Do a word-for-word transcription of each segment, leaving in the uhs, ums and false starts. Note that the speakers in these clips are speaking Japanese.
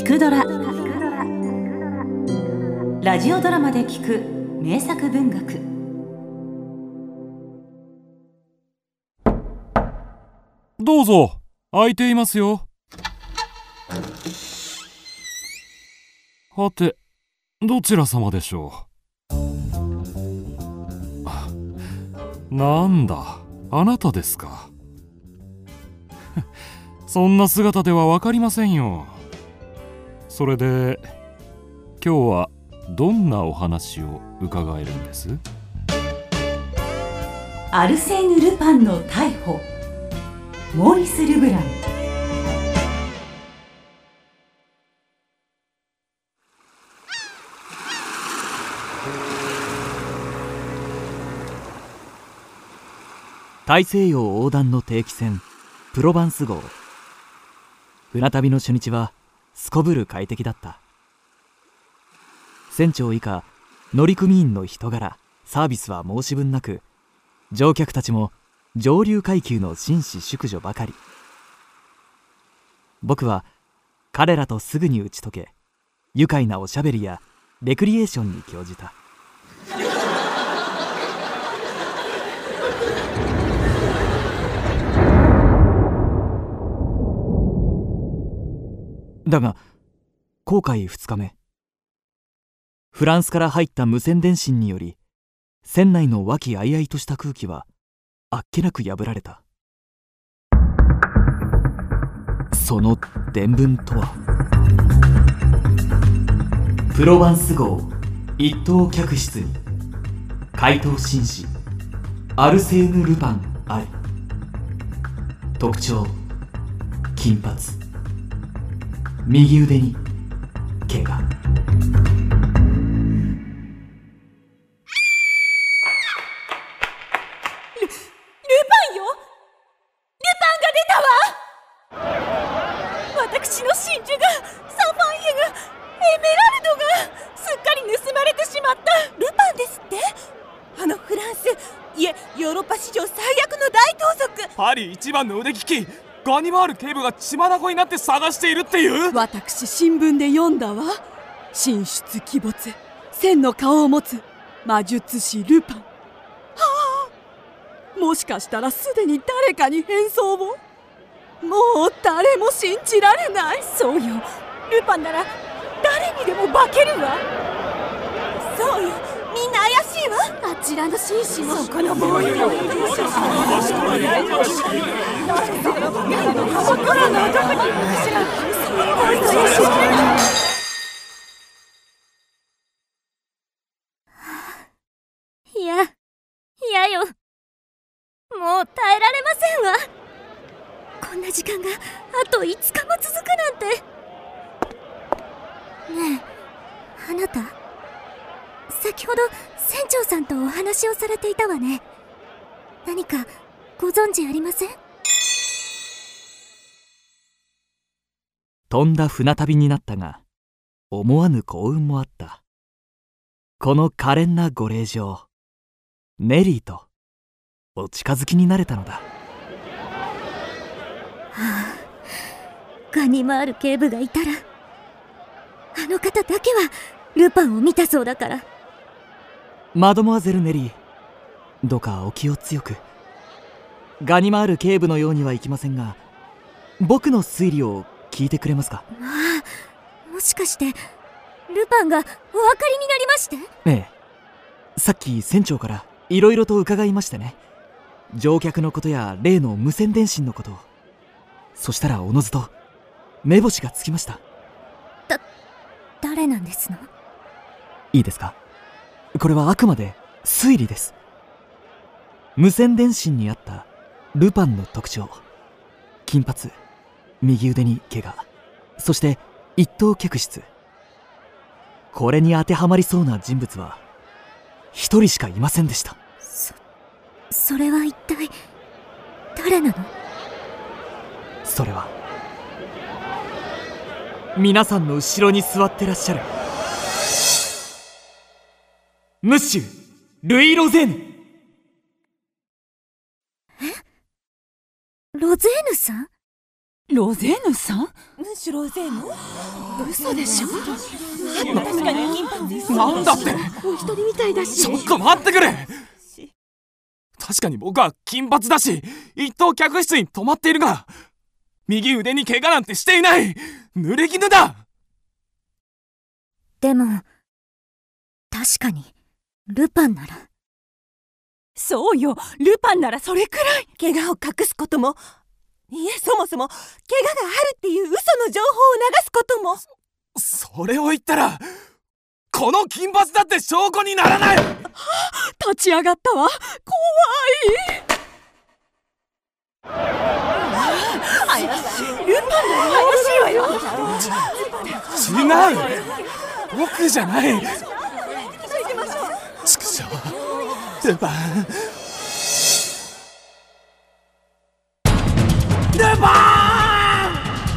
くドラ」ラジオドラマで聞く名作文学。 どうぞ、空いていますよ。はて、どちら様でしょう。なんだ、あなたですか。そんな姿ではわかりませんよ。それで今日はどんなお話を伺えるんです？ アルセーヌ・ルパンの逮捕、モーリス・ルブラン。 大西洋横断の定期船プロヴァンス号。船旅の初日はすこぶる快適だった。船長以下乗組員の人柄サービスは申し分なく、乗客たちも上流階級の紳士淑女ばかり。僕は彼らとすぐに打ち解け、愉快なおしゃべりやレクリエーションに興じた。だが航海ふつかめ、フランスから入った無線電信により船内の和気あいあいとした空気はあっけなく破られた。その伝聞とは、プロヴァンス号一等客室に怪盗紳士アルセーヌ・ルパンあり。特徴金髪、右腕に怪我。ル、ルパンよ、ルパンが出たわ。私の真珠が、サファイアが、エメラルドがすっかり盗まれてしまった。ルパンですって？あのフランス、いえヨーロッパ史上最悪の大盗賊、 パリ一番の腕利きガニマール警部が血眼になって探しているっていう。 私新聞で読んだわ。神出鬼没、千の顔を持つ魔術師ルパン。はあ、もしかしたらすでに誰かに変装を。もう誰も信じられない。そうよ、ルパンなら誰にでも化けるわ。そうよ、みんな怪しいわ。あちらの紳士も、そこのボーイも、心の男に知らん。いや、いやよ、もう耐えられませんわ。こんな時間があといつかも続くなんて。ねえ、あなた、先ほど船長さんとお話をされていたわね。何かご存知ありません？ とんだ船旅になったが、思わぬ幸運もあった。この可憐なご令嬢ネリーとお近づきになれたのだ。はあ、ガニマール警部がいたら、あの方だけはルパンを見たそうだから。 マドモアゼル・ネリー、どうかお気を強く。ガニマール警部のようにはいきませんが、僕の推理を聞いてくれますか？ まあ、もしかしてルパンがお分かりになりまして？ ええ、さっき船長からいろいろと伺いましてね。乗客のことや例の無線電信のことを。そしたらおのずと目星がつきました。 だ、誰なんですの？ いいですか、これはあくまで推理です。無線電信にあったルパンの特徴、金髪、右腕に怪我、そして一等客室。これに当てはまりそうな人物は一人しかいませんでした。 そ、それは一体誰なの？ それは皆さんの後ろに座ってらっしゃるムッシュ・ルイ・ロゼーヌ。 え？ロゼーヌさん？ ロゼーヌさん？ ムンシュローゼーヌ？ 嘘でしょ。 確かに金髪です。 なんだって。 お一人みたいだし。 ちょっと待ってくれ。確かに僕は金髪だし、一等客室に泊まっているが、右腕に怪我なんてしていない。濡れ衣だ。 でも確かにルパンなら。 そうよ、ルパンならそれくらい。 怪我を隠すことも、いえ、そもそも怪我があるっていう嘘の情報を流すことも。 そ、それを言ったらこの金髪だって証拠にならない。はあ、立ち上がったわ。怖い。怪しい。ルパンなら怪しいわよ。 違う、僕じゃない。畜生、ルパンルパン。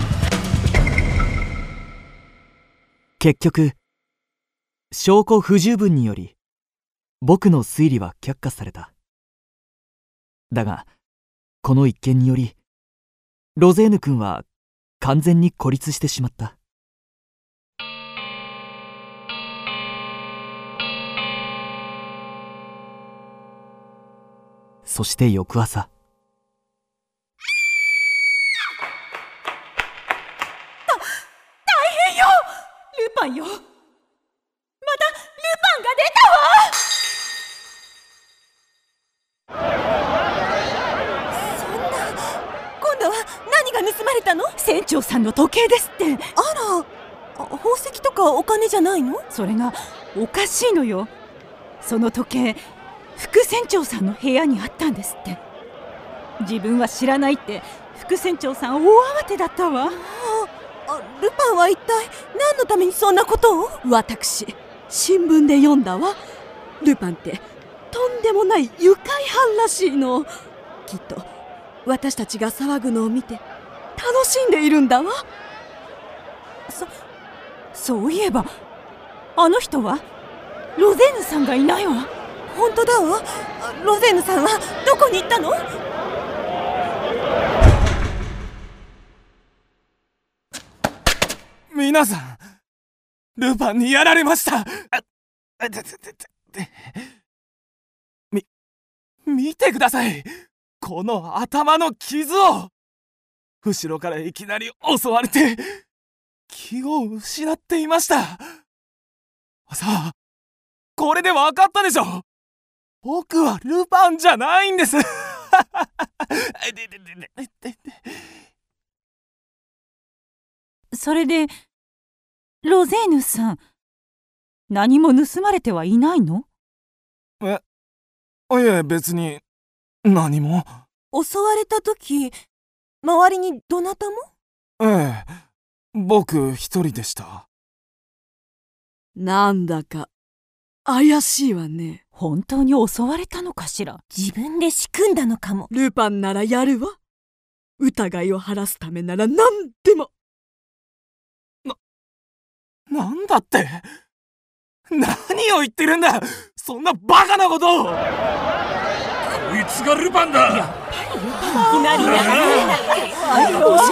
結局証拠不十分により僕の推理は却下された。だがこの一件によりロゼーヌ君は完全に孤立してしまった。そして翌朝、 た大変よ。ルパンよ、またルパンが出たわ。 そんな、今度は何が盗まれたの？ 船長さんの時計ですって。 あら、宝石とかお金じゃないの？ それがおかしいのよ。その時計、副船長さんの部屋にあったんですって。自分は知らないって副船長さん大慌てだったわ。 ああ、ルパンは一体何のためにそんなことを？ 私、新聞で読んだわ。ルパンってとんでもない愉快犯らしいの。きっと私たちが騒ぐのを見て楽しんでいるんだわ。そ、そういえばあの人はロゼーヌさんがいないわ。 本当だわ。ロゼーヌさんはどこに行ったの？ 皆さん、ルパンにやられました。み、見てください。この頭の傷を。後ろからいきなり襲われて気を失っていました。さあ、これで分かったでしょ。僕はルパンじゃないんです。 それでロゼーヌさん、何も盗まれてはいないの？ え、いえ、別に何も。 襲われた時、周りにどなたも？ ええ、僕一人でした。 なんだか怪しいわね。本当に襲われたのかしら。 自分で仕組んだのかも。 ルパンならやるわ。疑いを晴らすためなら何でも。 な、なんだって。何を言ってるんだ、そんなバカなことを。こいつがルパンだ。やっぱりルパンになりながら。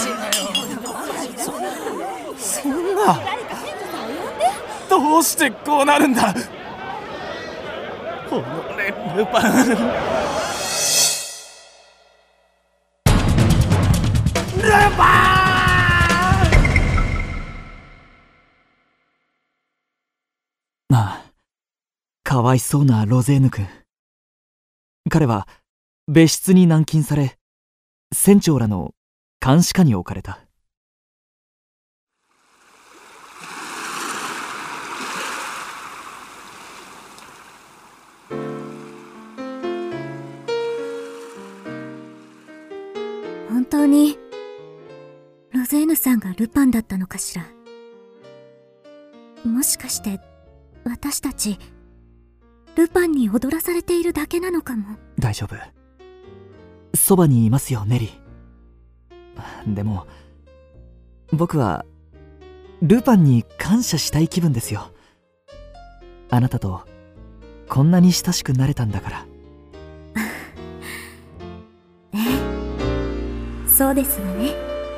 そんな、どうしてこうなるんだ。おのれルパン。ルパン。 ああ、かわいそうなロゼーヌ君。彼は別室に軟禁され、船長らの監視下に置かれた。 本当にロゼーヌさんがルパンだったのかしら。もしかして私たちルパンに踊らされているだけなのかも。 大丈夫、そばにいますよネリー。でも僕はルパンに感謝したい気分ですよ。あなたとこんなに親しくなれたんだから。 ええ、そうですわね。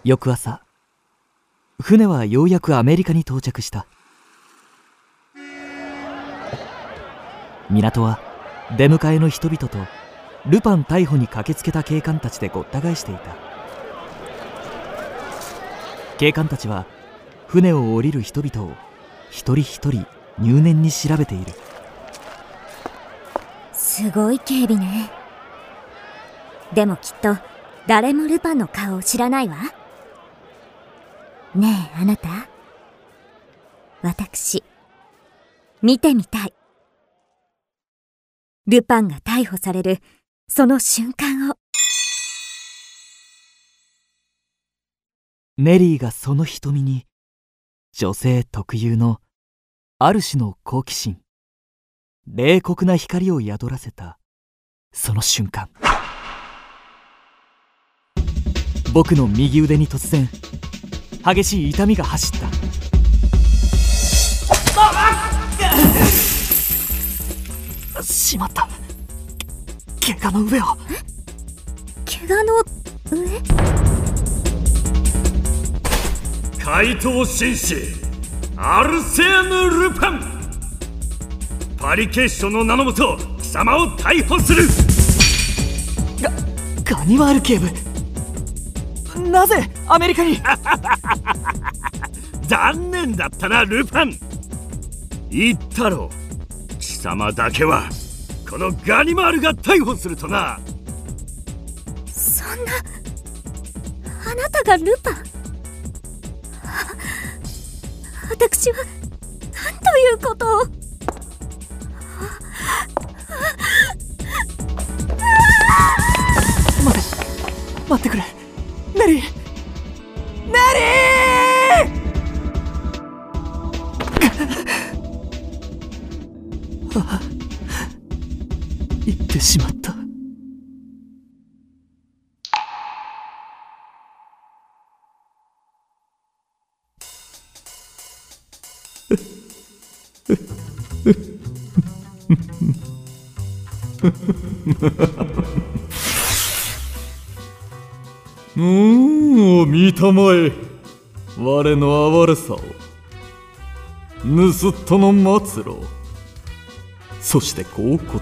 翌朝、船はようやくアメリカに到着した。港は出迎えの人々とルパン逮捕に駆けつけた警官たちでごった返していた。警官たちは船を降りる人々を一人一人入念に調べている。 すごい警備ね。でもきっと誰もルパンの顔を知らないわ。ねえあなた、私見てみたい。ルパンが逮捕されるその瞬間を。 ネリーがその瞳に女性特有のある種の好奇心、冷酷な光を宿らせたその瞬間、僕の右腕に突然激しい痛みが走った。しまった。怪我の上を。 怪我の上？ 怪盗紳士アルセーヌ・ルパン、パリ警視庁の名のもと貴様を逮捕する。 ガガニマール警部、なぜアメリカに？ 残念だったなルパン。言ったろう、貴様だけはこのガニマールが逮捕するとな。 そんな、あなたがルパン？私は何ということを。 待って待ってくれ、ネリー、ネリーああ、言ってしまった。 うーん、見たまえ、我の哀れさを。盗人の末路、そして甲骨を。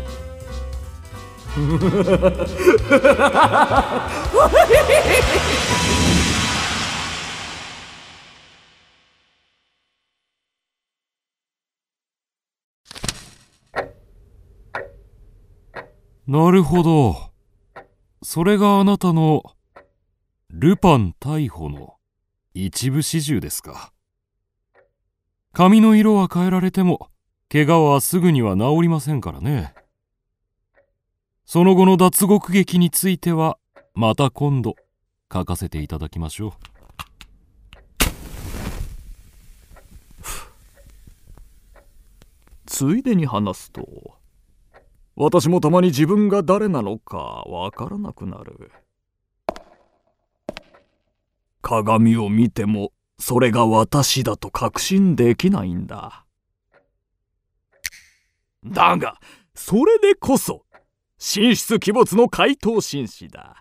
なるほど。それがあなたのルパン逮捕の一部始終ですか。髪の色は変えられても怪我はすぐには治りませんからね。その後の脱獄劇についてはまた今度書かせていただきましょう。 ついでに話すと、私もたまに自分が誰なのかわからなくなる。鏡を見てもそれが私だと確信できないんだ。だがそれでこそ神出鬼没の怪盗紳士だ。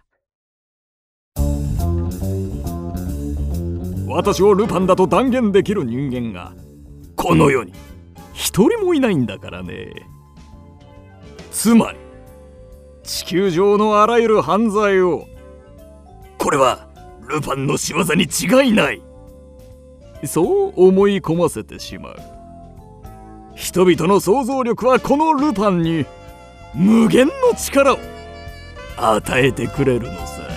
私をルパンだと断言できる人間がこの世に一人もいないんだからね。つまり地球上のあらゆる犯罪を、これはルパンの仕業に違いない、そう思い込ませてしまう。人々の想像力はこのルパンに無限の力を与えてくれるのさ。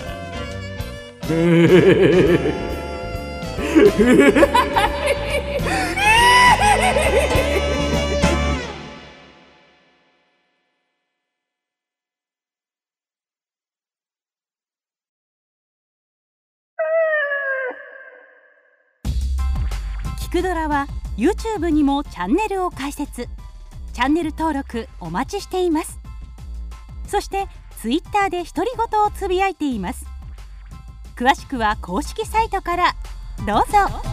キクドラは YouTube にもチャンネルを開設。チャンネル登録お待ちしています。そして Twitter で独り言をつぶやいています。詳しくは公式サイトからどうぞ。